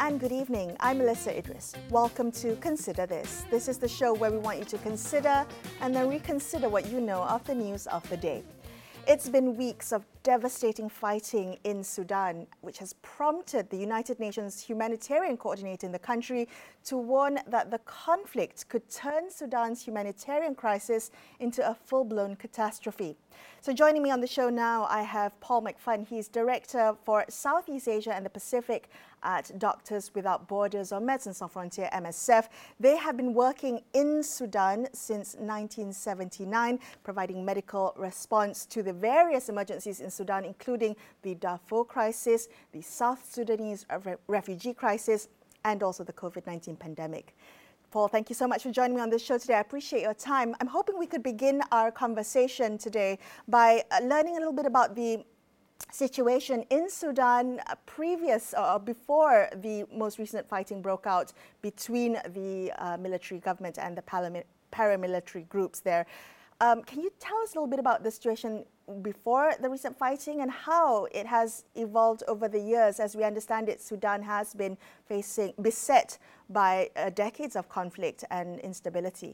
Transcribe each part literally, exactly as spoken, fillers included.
and good evening. I'm Melissa Idris. Welcome to Consider This. This is the show where we want you to consider and then reconsider what you know of the news of the day. It's been weeks of devastating fighting in Sudan, which has prompted the United Nations humanitarian coordinator in the country to warn that the conflict could turn Sudan's humanitarian crisis into a full-blown catastrophe. So joining me on the show now, I have Paul McPhun. He's Director for Southeast Asia and the Pacific at Doctors Without Borders or Médecins Sans Frontières, M S F. They have been working in Sudan since nineteen seventy-nine, providing medical response to the various emergencies in Sudan, including the Darfur crisis, the South Sudanese refugee crisis, and also the COVID nineteen pandemic. Paul, thank you so much for joining me on this show today. I appreciate your time. I'm hoping we could begin our conversation today by learning a little bit about the situation in Sudan previous or before the most recent fighting broke out between the uh, military government and the paramilitary groups there. Um, can you tell us a little bit about the situation before the recent fighting and how it has evolved over the years? As we understand it, Sudan has been facing beset by uh, decades of conflict and instability.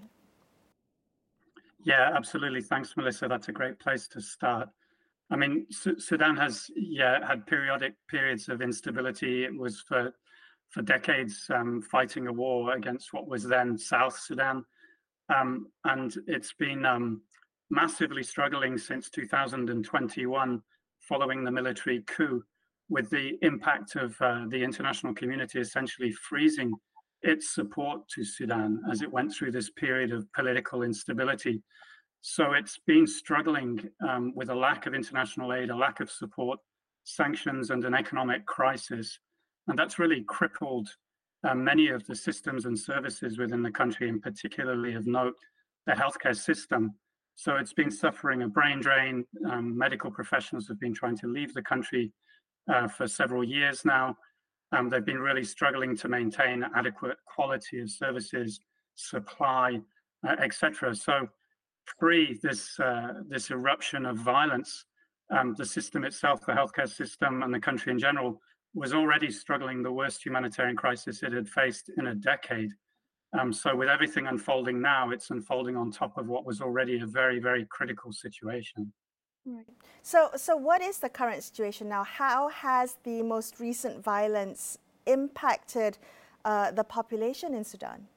Yeah, absolutely. Thanks, Melissa. That's a great place to start. I mean, Su- Sudan has yeah had periodic periods of instability. It was for for decades um, fighting a war against what was then South Sudan. Um, and it's been um, massively struggling since two thousand twenty-one, following the military coup, with the impact of uh, the international community essentially freezing its support to Sudan as it went through this period of political instability. So it's been struggling um, with a lack of international aid, a lack of support, sanctions, and an economic crisis. And that's really crippled Uh, many of the systems and services within the country, and particularly of note, the healthcare system. So it's been suffering a brain drain. Um, medical professionals have been trying to leave the country uh, for several years now. Um, they've been really struggling to maintain adequate quality of services, supply, uh, et cetera. So pre this, uh, this eruption of violence, um, the system itself, the healthcare system and the country in general, was already struggling the worst humanitarian crisis it had faced in a decade. Um, so with everything unfolding now, it's unfolding on top of what was already a very, very critical situation. Right. So, so what is the current situation now? How has the most recent violence impacted uh, the population in Sudan?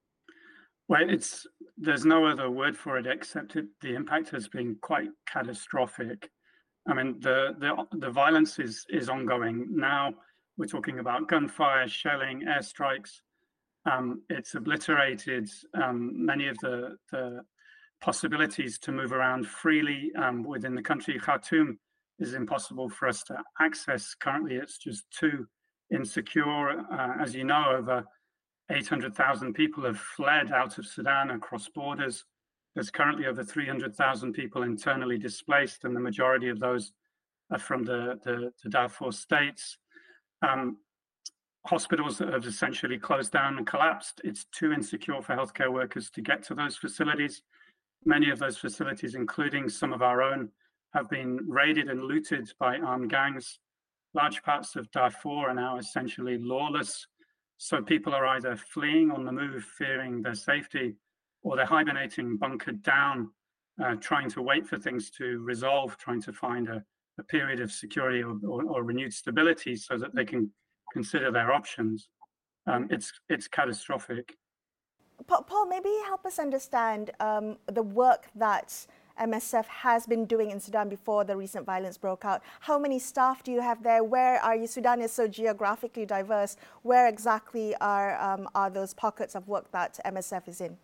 Well, it's there's no other word for it except it, the impact has been quite catastrophic. I mean, the, the the violence is is ongoing. Now we're talking about gunfire, shelling, airstrikes. Um, it's obliterated um, many of the, the possibilities to move around freely um, within the country. Khartoum is impossible for us to access. Currently, it's just too insecure. Uh, as you know, over eight hundred thousand people have fled out of Sudan across borders. There's currently over three hundred thousand people internally displaced, and the majority of those are from the, the, the Darfur states. Um, hospitals have essentially closed down and collapsed. It's too insecure for healthcare workers to get to those facilities. Many of those facilities, including some of our own, have been raided and looted by armed gangs. Large parts of Darfur are now essentially lawless. So people are either fleeing on the move, fearing their safety, or they're hibernating, bunkered down, uh, trying to wait for things to resolve, trying to find a, a period of security or, or, or renewed stability so that they can consider their options. Um, it's it's catastrophic. Paul, maybe help us understand um, the work that M S F has been doing in Sudan before the recent violence broke out. How many staff do you have there? Where are you? Sudan is so geographically diverse. Where exactly are um, are those pockets of work that M S F is in?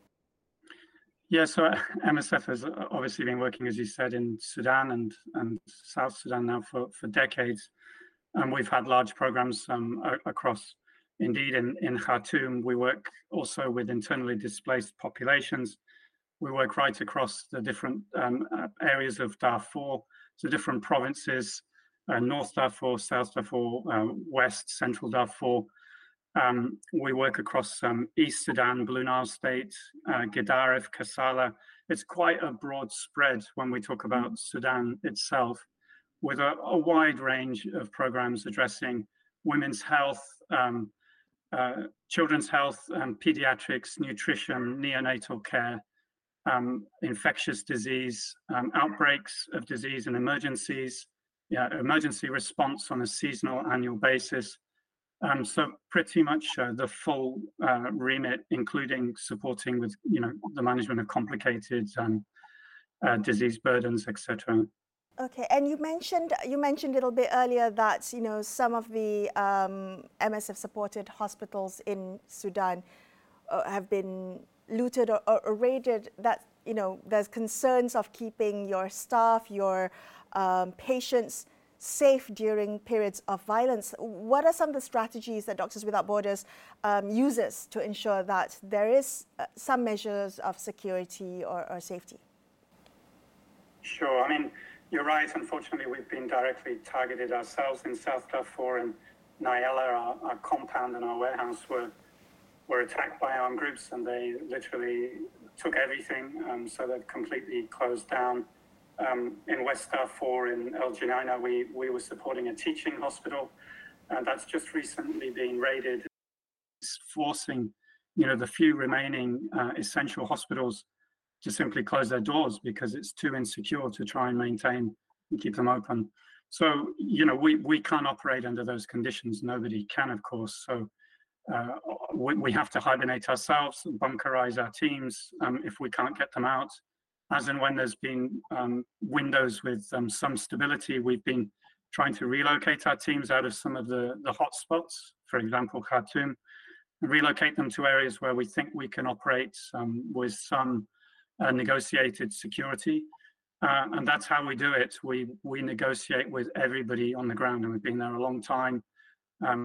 Yeah, so M S F has obviously been working, as you said, in Sudan and, and South Sudan now for, for decades. And we've had large programs um, across, indeed, in, in Khartoum. We work also with internally displaced populations. We work right across the different um, areas of Darfur, so different provinces, uh, North Darfur, South Darfur, uh, West, Central Darfur. Um, we work across um, East Sudan, Blue Nile State, uh, Gedaref, Kassala. It's quite a broad spread when we talk about Sudan itself, with a, a wide range of programs addressing women's health, um, uh, children's health, um, pediatrics, nutrition, neonatal care, um, infectious disease, um, outbreaks of disease and emergencies, yeah, emergency response on a seasonal annual basis. Um, so pretty much uh, the full uh, remit, including supporting with, you know, the management of complicated um, uh, disease burdens, et cetera. Okay, and you mentioned you mentioned a little bit earlier that you know some of the um, M S F-supported hospitals in Sudan uh, have been looted or, or, or raided. That you know there's concerns of keeping your staff, your um, patients safe during periods of violence. What are some of the strategies that Doctors Without Borders um, uses to ensure that there is uh, some measures of security or, or safety? Sure. I mean, you're right. Unfortunately, we've been directly targeted ourselves in South Darfur, and Nyala, our, our compound and our warehouse were were attacked by armed groups, and they literally took everything. Um, so they've completely closed down. Um, in West Darfur, in El Geneina, we we were supporting a teaching hospital, and that's just recently been raided. It's forcing, you know, the few remaining uh, essential hospitals to simply close their doors because it's too insecure to try and maintain and keep them open. So, you know, we, we can't operate under those conditions. Nobody can, of course. So uh, we, we have to hibernate ourselves, bunkerize our teams um, if we can't get them out. As and when there's been um, windows with um, some stability, we've been trying to relocate our teams out of some of the, the hot spots, for example, Khartoum, and relocate them to areas where we think we can operate um, with some Uh, negotiated security, uh, and that's how we do it. We we negotiate with everybody on the ground, and we've been there a long time. Um,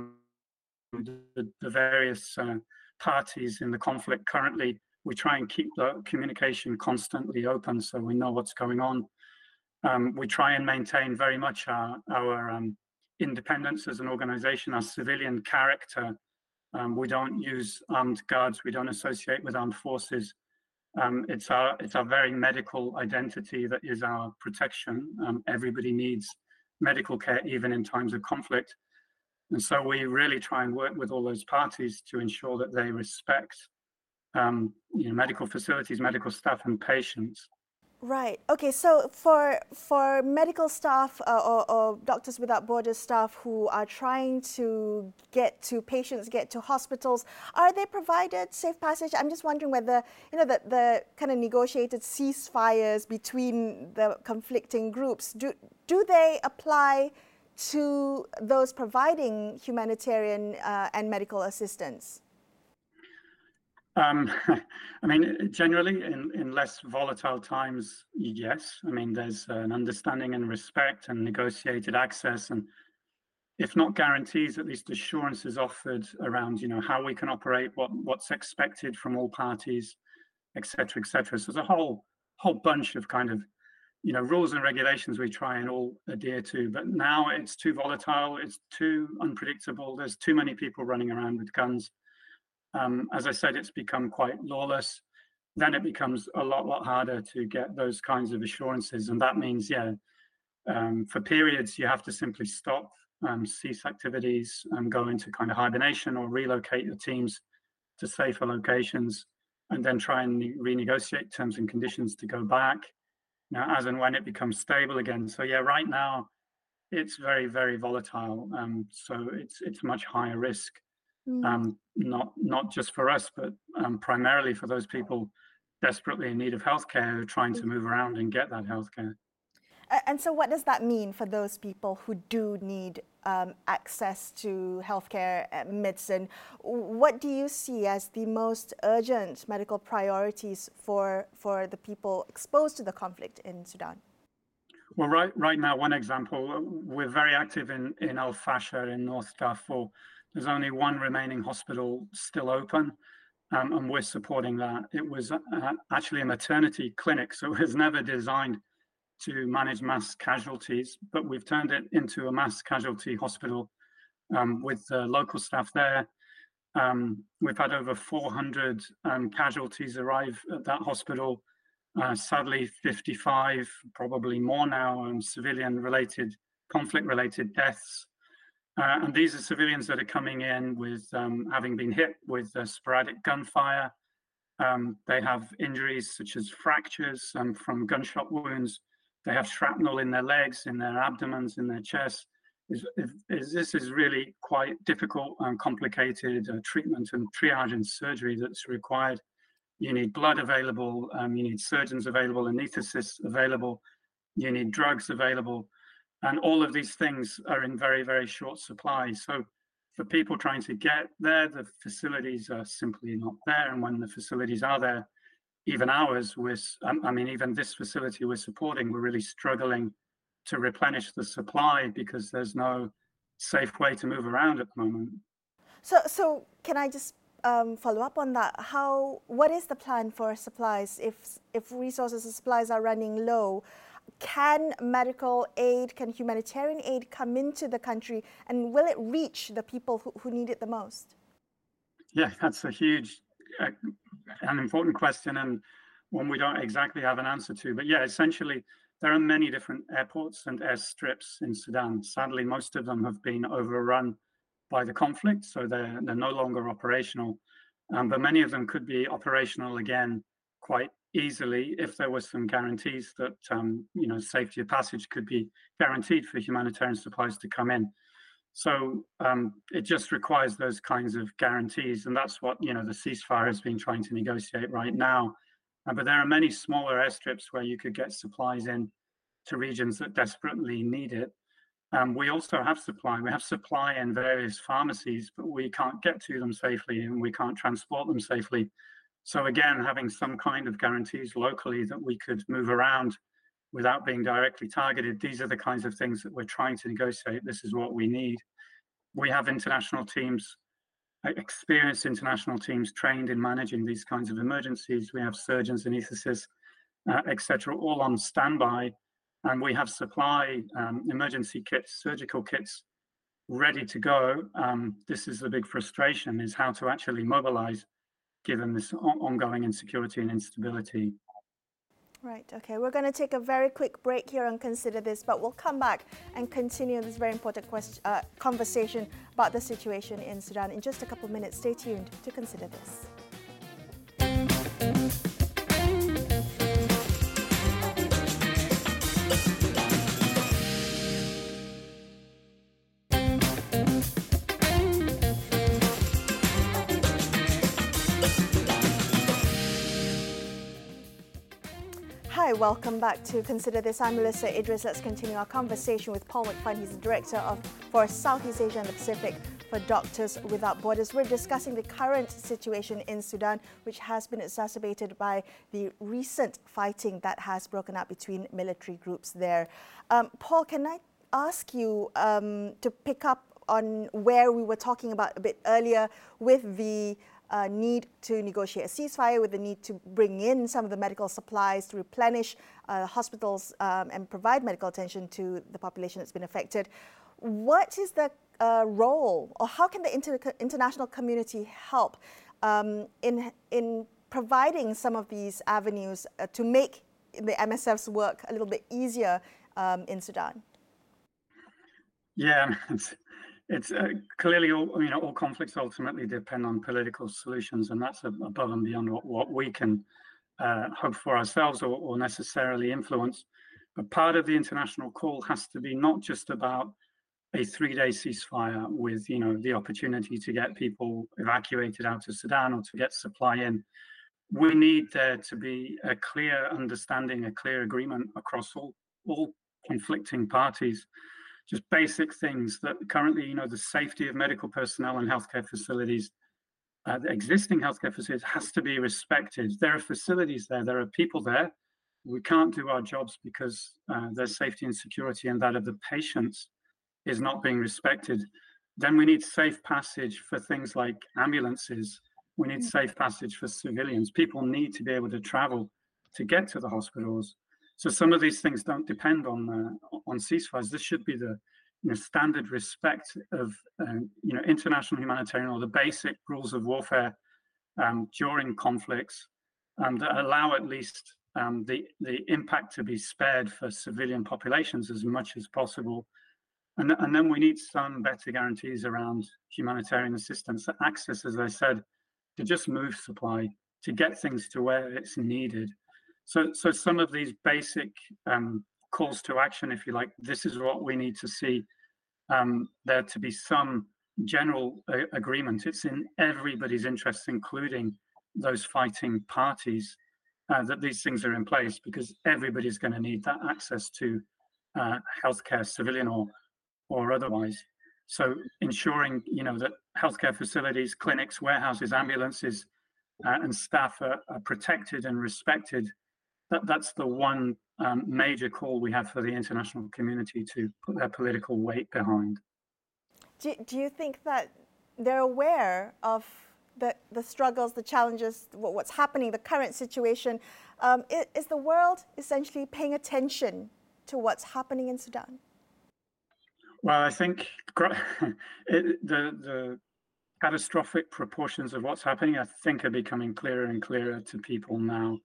the, the various uh, parties in the conflict currently, we try and keep the communication constantly open so we know what's going on. Um, we try and maintain very much our our um, independence as an organization, our civilian character. Um, we don't use armed guards. We don't associate with armed forces. Um, it's our it's our very medical identity that is our protection. Um, everybody needs medical care, even in times of conflict, and so we really try and work with all those parties to ensure that they respect, um, you know, medical facilities, medical staff, and patients. Right. Okay. So for for medical staff uh, or, or Doctors Without Borders staff who are trying to get to patients, get to hospitals, are they provided safe passage? I'm just wondering whether you know the the kind of negotiated ceasefires between the conflicting groups do do they apply to those providing humanitarian uh, and medical assistance? Um, I mean, generally, in, in less volatile times, yes. I mean, there's an understanding and respect and negotiated access, and if not guarantees, at least assurances offered around, you know, how we can operate, what what's expected from all parties, et cetera, et cetera. So there's a whole whole bunch of kind of, you know, rules and regulations we try and all adhere to. But now it's too volatile, it's too unpredictable. There's too many people running around with guns. Um, as I said, it's become quite lawless. Then it becomes a lot, lot harder to get those kinds of assurances. And that means, yeah, um, for periods, you have to simply stop, um, cease activities, and go into kind of hibernation or relocate your teams to safer locations, and then try and renegotiate terms and conditions to go back, now, as and when it becomes stable again. So yeah, right now, it's very, very volatile. Um, so it's it's much higher risk. Mm. Um, not not just for us, but um, primarily for those people desperately in need of healthcare who are trying to move around and get that healthcare. And so what does that mean for those people who do need um, access to healthcare and medicine? What do you see as the most urgent medical priorities for, for the people exposed to the conflict in Sudan? Well, right right now, one example, we're very active in, in Al Fasher in North Darfur. There's only one remaining hospital still open, um, and we're supporting that. It was uh, actually a maternity clinic, so it was never designed to manage mass casualties, but we've turned it into a mass casualty hospital um, with the local staff there. Um, we've had over four hundred um, casualties arrive at that hospital. Uh, sadly, fifty-five, probably more now, um, civilian-related, conflict-related deaths. Uh, and these are civilians that are coming in with um, having been hit with uh, sporadic gunfire. Um, they have injuries such as fractures um, from gunshot wounds. They have shrapnel in their legs, in their abdomens, in their chests. Is, is, this is really quite difficult and complicated uh, treatment and triage and surgery that's required. You need blood available, um, you need surgeons available, anesthetists available, you need drugs available. And all of these things are in very, very short supply. So for people trying to get there, the facilities are simply not there. And when the facilities are there, even ours, with, I mean, even this facility we're supporting, we're really struggling to replenish the supply because there's no safe way to move around at the moment. So, so can I just um, follow up on that? How, what is the plan for supplies if if resources and supplies are running low? Can medical aid, can humanitarian aid come into the country, and will it reach the people who, who need it the most? Yeah, that's a huge, uh, an important question, and one we don't exactly have an answer to. But yeah, essentially, there are many different airports and airstrips in Sudan. Sadly, most of them have been overrun by the conflict, so they're, they're no longer operational. Um, but many of them could be operational again quite easily if there was some guarantees that um, you know, safety of passage could be guaranteed for humanitarian supplies to come in. So um, it just requires those kinds of guarantees, and that's what, you know, the ceasefire has been trying to negotiate right now. Uh, but there are many smaller airstrips where you could get supplies in to regions that desperately need it. Um, we also have supply. We have supply in various pharmacies, but we can't get to them safely and we can't transport them safely. So again, having some kind of guarantees locally that we could move around without being directly targeted, these are the kinds of things that we're trying to negotiate. This is what we need. We have international teams, experienced international teams trained in managing these kinds of emergencies. We have surgeons, anesthetists, uh, et cetera, all on standby. And we have supply, um, emergency kits, surgical kits ready to go. Um, this is the big frustration, is how to actually mobilize given this ongoing insecurity and instability. Right, okay. We're going to take a very quick break here and consider this, but we'll come back and continue this very important question, uh, conversation about the situation in Sudan in just a couple of minutes. Stay tuned to Consider This. Hi, welcome back to Consider This. I'm Melissa Idris. Let's continue our conversation with Paul McFadden. He's the Director of for Southeast Asia and the Pacific for Doctors Without Borders. We're discussing the current situation in Sudan, which has been exacerbated by the recent fighting that has broken out between military groups there. Um, Paul, can I ask you um, to pick up on where we were talking about a bit earlier with the Uh, need to negotiate a ceasefire, with the need to bring in some of the medical supplies to replenish uh, hospitals um, and provide medical attention to the population that's been affected. What is the uh, role, or how can the inter international community help um, in, in providing some of these avenues uh, to make the M S F's work a little bit easier um, in Sudan? Yeah, it's, it's uh, clearly all, you know, all conflicts ultimately depend on political solutions, and that's above and beyond what, what we can uh, hope for ourselves or, or necessarily influence. But part of the international call has to be not just about a three-day ceasefire with, you know, the opportunity to get people evacuated out of Sudan or to get supply in. We need there to be a clear understanding, a clear agreement across all, all conflicting parties. Just basic things that currently, you know, the safety of medical personnel and healthcare facilities, uh, the existing healthcare facilities has to be respected. There are facilities there, there are people there. We can't do our jobs because uh, their safety and security and that of the patients is not being respected. Then we need safe passage for things like ambulances. We need safe passage for civilians. People need to be able to travel to get to the hospitals. So some of these things don't depend on uh, on ceasefires. This should be the, you know, standard respect of uh, you know, international humanitarian or the basic rules of warfare um, during conflicts, um, that allow at least um, the the impact to be spared for civilian populations as much as possible. And, and then we need some better guarantees around humanitarian assistance, access, as I said, to just move supply, to get things to where it's needed. So, so some of these basic um, calls to action, if you like, this is what we need to see, um, there to be some general uh, agreement. It's in everybody's interests, including those fighting parties, uh, that these things are in place, because everybody's going to need that access to uh, healthcare, civilian or or otherwise. So ensuring, you know, that healthcare facilities, clinics, warehouses, ambulances, uh, and staff are, are protected and respected. That, that's the one um, major call we have for the international community to put their political weight behind. Do, do you think that they're aware of the, the struggles, the challenges, what's happening, the current situation? Um, is, is the world essentially paying attention to what's happening in Sudan? Well, I think it, the, the catastrophic proportions of what's happening, I think, are becoming clearer and clearer to people now.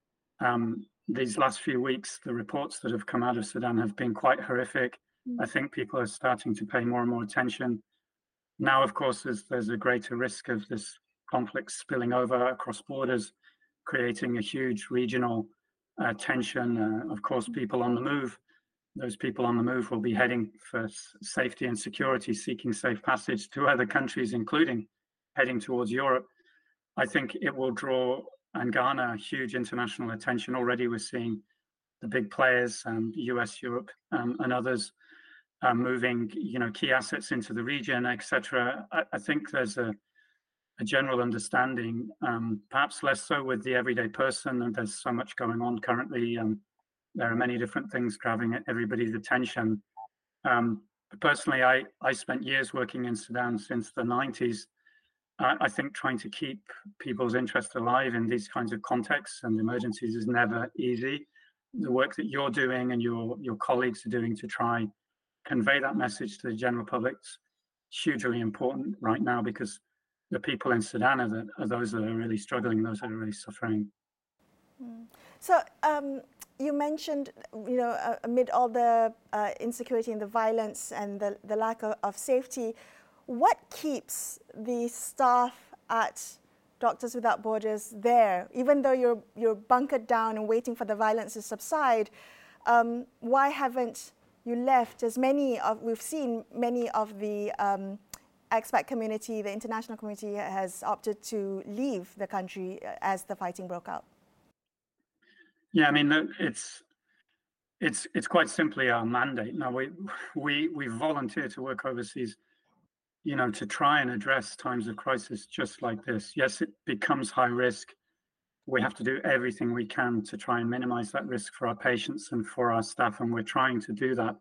Um, these last few weeks, the reports that have come out of Sudan have been quite horrific. Mm. I think people are starting to pay more and more attention. Now, of course, there's, there's a greater risk of this conflict spilling over across borders, creating a huge regional uh, tension. Uh, of course, people on the move, those people on the move will be heading for safety and security, seeking safe passage to other countries, including heading towards Europe. I think it will draw and garner huge international attention. Already we're seeing the big players, um, U S, Europe, um, and others uh, moving, you know, key assets into the region, et cetera. I, I think there's a, a general understanding, um, perhaps less so with the everyday person, and there's so much going on currently. Um, there are many different things grabbing everybody's attention. Um, personally, I, I spent years working in Sudan since the nineties. I think trying to keep people's interest alive in these kinds of contexts and emergencies is never easy. The work that you're doing and your your colleagues are doing to try convey that message to the general public is hugely important right now, because the people in Sudan are, the, are those that are really struggling, those that are really suffering. Mm. So um, you mentioned, you know, uh, amid all the uh, insecurity and the violence and the, the lack of, of safety, what keeps the staff at Doctors Without Borders there? Even though you're, you're bunkered down and waiting for the violence to subside, um, why haven't you left? As many of, we've seen many of the um, expat community, the international community has opted to leave the country as the fighting broke out. Yeah, I mean, it's it's it's quite simply our mandate. Now, we we we volunteer to work overseas, you know, to try and address times of crisis just like this. Yes, it becomes high risk. We have to do everything we can to try and minimize that risk for our patients and for our staff, and we're trying to do that.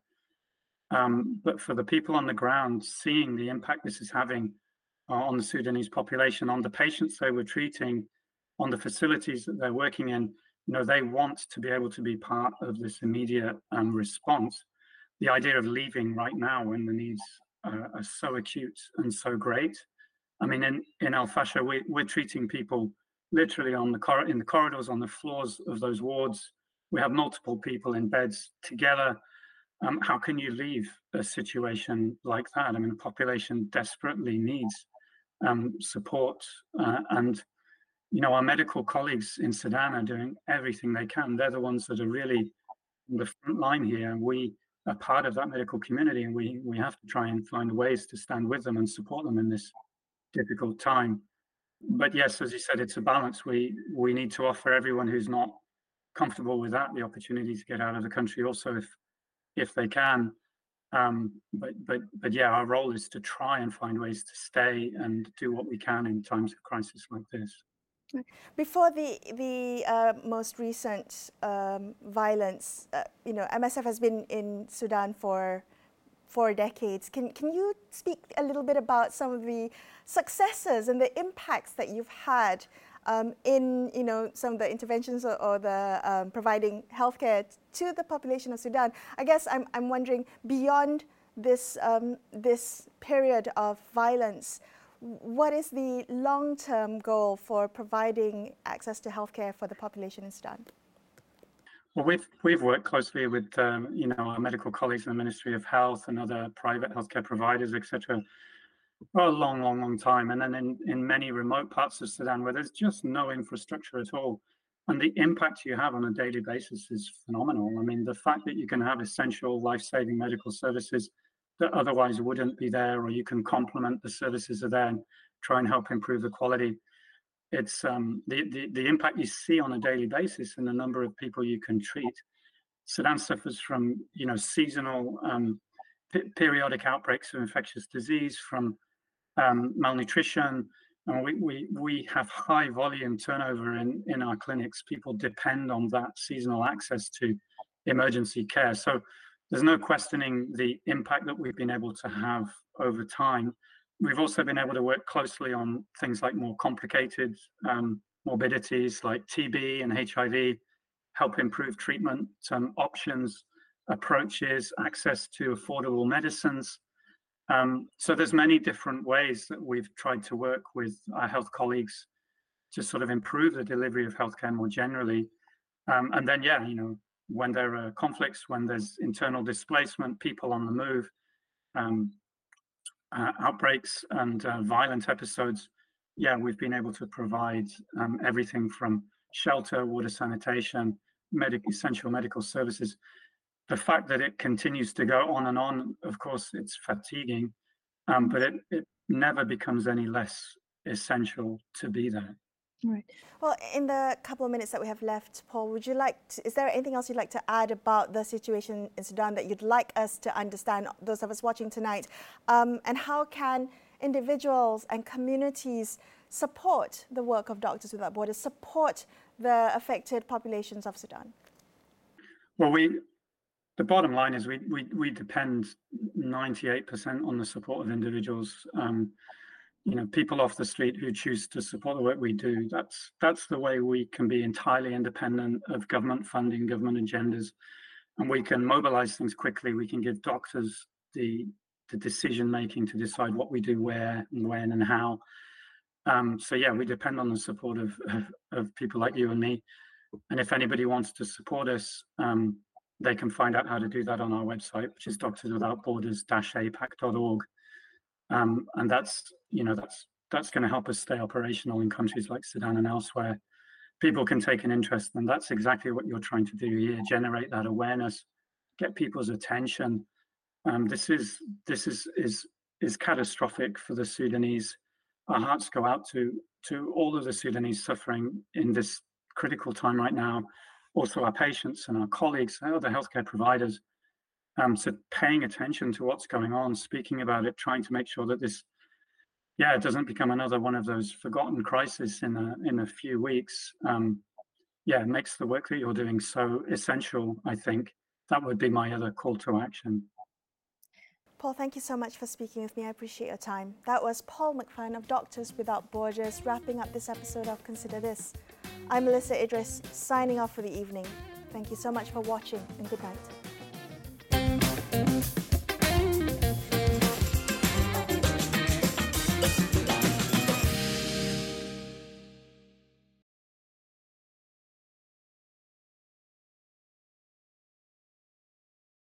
Um, but for the people on the ground, seeing the impact this is having uh, on the Sudanese population, on the patients they were treating, on the facilities that they're working in, you know, they want to be able to be part of this immediate um, response. The idea of leaving right now when the needs uh, are so acute and so great. I mean, in, in Al Fasher, we, we're treating people literally on the cor- in the corridors, on the floors of those wards. We have multiple people in beds together. Um, how can you leave a situation like that? I mean, the population desperately needs um, support, uh, and you know, our medical colleagues in Sudan are doing everything they can. They're the ones that are really on the front line here, and we are part of that medical community, and we we have to try and find ways to stand with them and support them in this difficult time. But yes, as you said, it's a balance. We we need to offer everyone who's not comfortable with that the opportunity to get out of the country also, if if they can. Um, but but but yeah, our role is to try and find ways to stay and do what we can in times of crisis like this. Before the the uh, most recent um, violence, uh, you know, M S F has been in Sudan for four decades. Can can you speak a little bit about some of the successes and the impacts that you've had um, in, you know, some of the interventions or, or the um, providing healthcare to the population of Sudan? I guess I'm I'm wondering, beyond this um, this period of violence, what is the long-term goal for providing access to healthcare for the population in Sudan? Well, we've we've worked closely with um, you know our medical colleagues in the Ministry of Health and other private healthcare providers, et cetera, for a long, long, long time. And then in, in many remote parts of Sudan where there's just no infrastructure at all, and the impact you have on a daily basis is phenomenal. I mean, the fact that you can have essential life-saving medical services that otherwise wouldn't be there, or you can complement the services that are there and try and help improve the quality. It's um, the, the, the impact you see on a daily basis and the number of people you can treat. Sudan suffers from, you know, seasonal um, p- periodic outbreaks of infectious disease, from um, malnutrition, and we, we, we have high volume turnover in, in our clinics. People depend on that seasonal access to emergency care. So there's no questioning the impact that we've been able to have over time. We've also been able to work closely on things like more complicated um, morbidities like T B and H I V, help improve treatment um, options, approaches, access to affordable medicines. Um, so there's many different ways that we've tried to work with our health colleagues to sort of improve the delivery of healthcare more generally. Um, and then, yeah, you know, when there are conflicts, when there's internal displacement, people on the move, um, uh, outbreaks and uh, violent episodes, yeah, we've been able to provide um, everything from shelter, water, sanitation, medic essential medical services. The fact that it continues to go on and on, of course, it's fatiguing, um, but it, it never becomes any less essential to be there. Right. Well, in the couple of minutes that we have left, Paul, would you like to, is there anything else you'd like to add about the situation in Sudan that you'd like us to understand, those of us watching tonight? Um, and how can individuals and communities support the work of Doctors Without Borders, support the affected populations of Sudan? Well, we the bottom line is we we, we depend ninety-eight percent on the support of individuals. Um, you know, people off the street who choose to support the work we do. That's that's the way we can be entirely independent of government funding, government agendas, and we can mobilize things quickly. We can give doctors the the decision making to decide what we do, where and when and how. Um, so yeah, we depend on the support of, of of people like you and me. And if anybody wants to support us, um, they can find out how to do that on our website, which is doctors without borders dash A PAC dot org. Um, and that's, you know, that's that's going to help us stay operational in countries like Sudan and elsewhere. People can take an interest, and that's exactly what you're trying to do here: generate that awareness, get people's attention. Um, this is this is is is catastrophic for the Sudanese. Our hearts go out to to all of the Sudanese suffering in this critical time right now. Also, our patients and our colleagues, other healthcare providers. Um, so paying attention to what's going on, speaking about it, trying to make sure that this, yeah, it doesn't become another one of those forgotten crises in a in a few weeks. Um, yeah, it makes the work that you're doing so essential, I think. That would be my other call to action. Paul, thank you so much for speaking with me. I appreciate your time. That was Paul McPhun of Doctors Without Borders, wrapping up this episode of Consider This. I'm Melissa Idris, signing off for the evening. Thank you so much for watching, and good night.